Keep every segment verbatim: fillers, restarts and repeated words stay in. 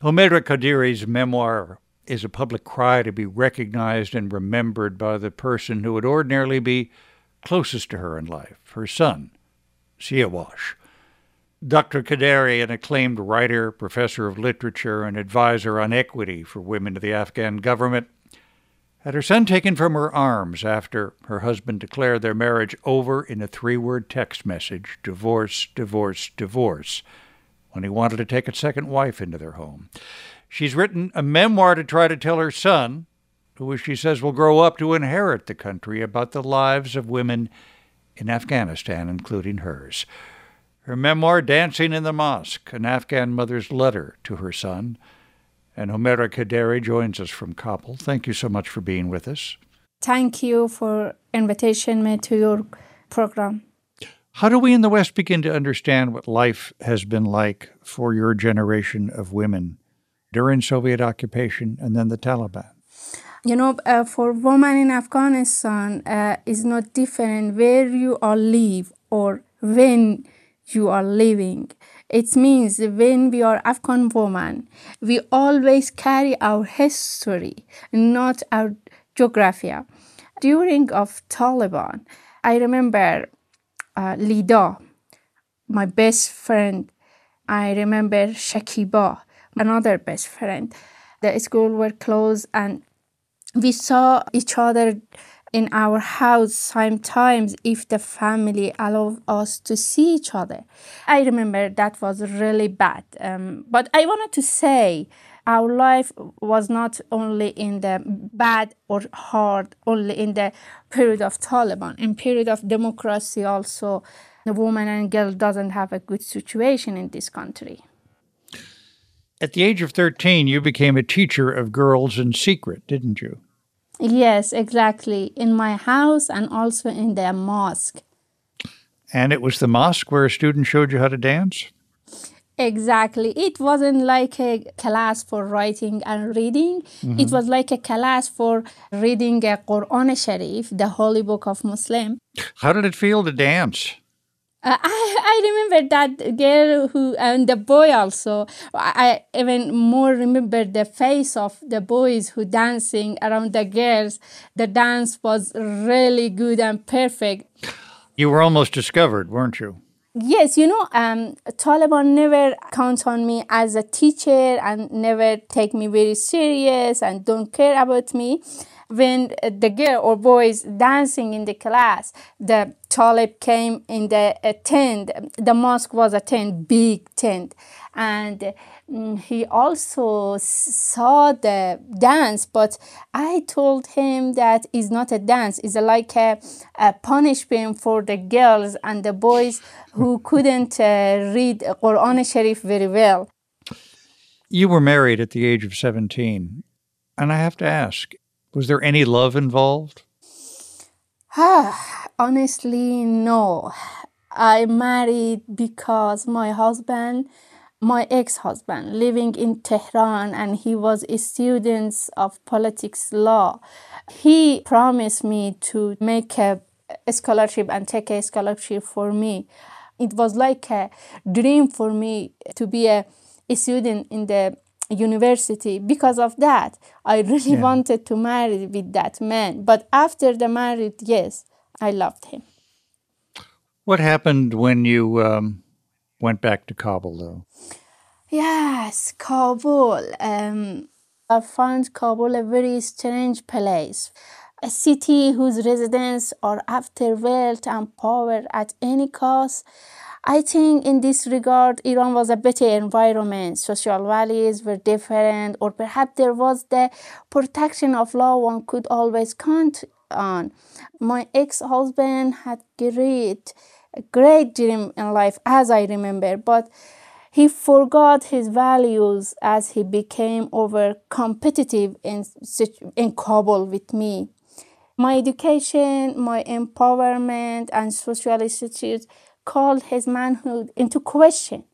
Humaira Qadiri's memoir is a public cry to be recognized and remembered by the person who would ordinarily be closest to her in life, her son, Siawash. Doctor Qadiri, an acclaimed writer, professor of literature, and advisor on equity for women to the Afghan government, had her son taken from her arms after her husband declared their marriage over in a three-word text message, divorce, divorce, divorce, when he wanted to take a second wife into their home. She's written a memoir to try to tell her son, who she says will grow up to inherit the country, about the lives of women in Afghanistan, including hers. Her memoir, Dancing in the Mosque, an Afghan mother's letter to her son. And Humaira Qadiri joins us from Kabul. Thank you so much for being with us. Thank you for invitation me to your program. How do we in the West begin to understand what life has been like for your generation of women during Soviet occupation and then the Taliban? You know, uh, for women in Afghanistan, uh, it's not different where you are live or when you are living. It means when we are Afghan women, we always carry our history, not our geography. During of Taliban, I remember uh, Lida, my best friend. I remember Shakiba, another best friend. The school were closed and we saw each other in our house sometimes if the family allowed us to see each other. I remember that was really bad. Um, but I wanted to say our life was not only in the bad or hard, only in the period of Taliban. In period of democracy also, the woman and girl doesn't have a good situation in this country. At the age of thirteen, you became a teacher of girls in secret, didn't you? Yes, exactly. In my house and also in the mosque. And it was the mosque where a student showed you how to dance? Exactly. It wasn't like a class for writing and reading. Mm-hmm. It was like a class for reading a Quran Sharif, the holy book of Muslim. How did it feel to dance? Uh, I, I remember that girl who, and the boy also. I, I even more remember the face of the boys who dancing around the girls. The dance was really good and perfect. You were almost discovered, weren't you? Yes, you know, um, Taliban never count on me as a teacher and never take me very serious and don't care about me. When the girl or boys dancing in the class, the Talib came in the uh, tent. The mosque was a tent, big tent. And um, he also saw the dance, but I told him that it's not a dance. It's like a, a punishment for the girls and the boys who couldn't uh, read Quran Sharif very well. You were married at the age of seventeen. And I have to ask, was there any love involved? Ah, honestly, no. I married because my husband, my ex-husband, living in Tehran, and he was a student of politics law. He promised me to make a, a scholarship and take a scholarship for me. It was like a dream for me to be a, a student in the university. Because of that, I really yeah. wanted to marry with that man. But after the marriage, yes, I loved him. What happened when you um, went back to Kabul, though? Yes, Kabul. Um, I found Kabul a very strange place. A city whose residents are after wealth and power at any cost. I think in this regard, Iran was a better environment. Social values were different, or perhaps there was the protection of law one could always count on. My ex-husband had great, a great dream in life, as I remember, but he forgot his values as he became over competitive in, in Kabul with me. My education, my empowerment, and social issues called his manhood into question.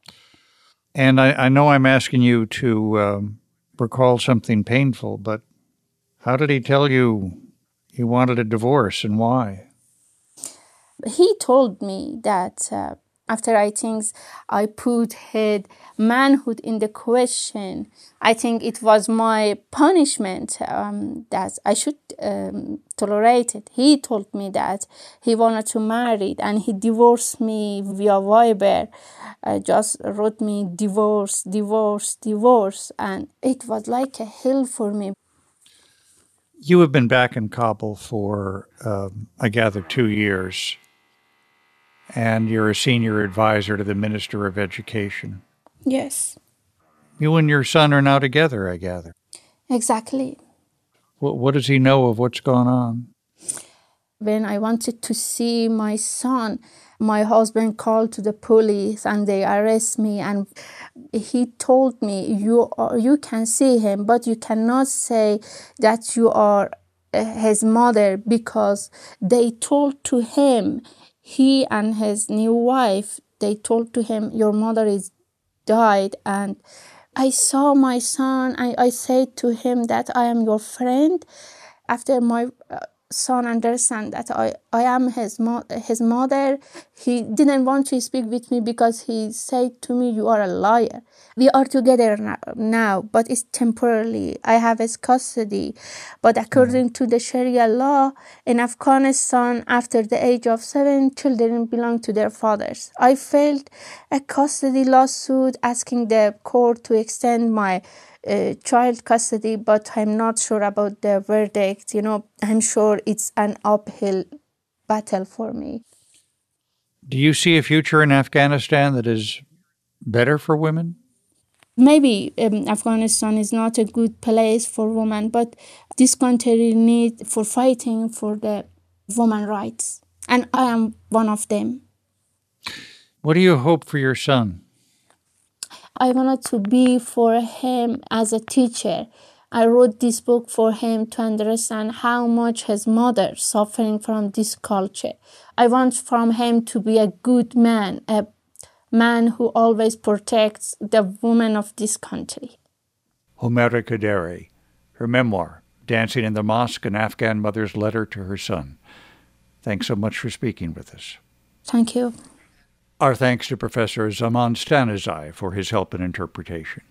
And I, I know I'm asking you to um, recall something painful, but how did he tell you he wanted a divorce and why? He told me that uh, After I think I put his manhood in the question, I think it was my punishment um, that I should um, tolerate it. He told me that he wanted to marry and he divorced me via Viber. Uh, just wrote me divorce, divorce, divorce, and it was like a hell for me. You have been back in Kabul for, um, I gather, two years, and you're a senior advisor to the Minister of Education. Yes. You and your son are now together, I gather. Exactly. What, what does he know of what's gone on? When I wanted to see my son, my husband called to the police and they arrest me, and he told me, you are, you can see him, but you cannot say that you are his mother, because they told to him, he and his new wife, they told to him, your mother is died. And I saw my son and I said to him that I am your friend. After my uh, son understand that I, I am his, mo- his mother, he didn't want to speak with me because he said to me, you are a liar. We are together now, but it's temporarily. I have his custody. But according to the Sharia law in Afghanistan, after the age of seven, children belong to their fathers. I filed a custody lawsuit asking the court to extend my uh, child custody, but I'm not sure about the verdict. You know, I'm sure it's an uphill battle for me. Do you see a future in Afghanistan that is better for women? Maybe um, Afghanistan is not a good place for women, but this country needs for fighting for the women rights, and I am one of them. What do you hope for your son? I wanted to be for him as a teacher. I wrote this book for him to understand how much his mother suffering from this culture. I want from him to be a good man, a man who always protects the women of this country. Humaira Qaderi, her memoir, Dancing in the Mosque, an Afghan mother's letter to her son. Thanks so much for speaking with us. Thank you. Our thanks to Professor Zaman Stanizai for his help in interpretation.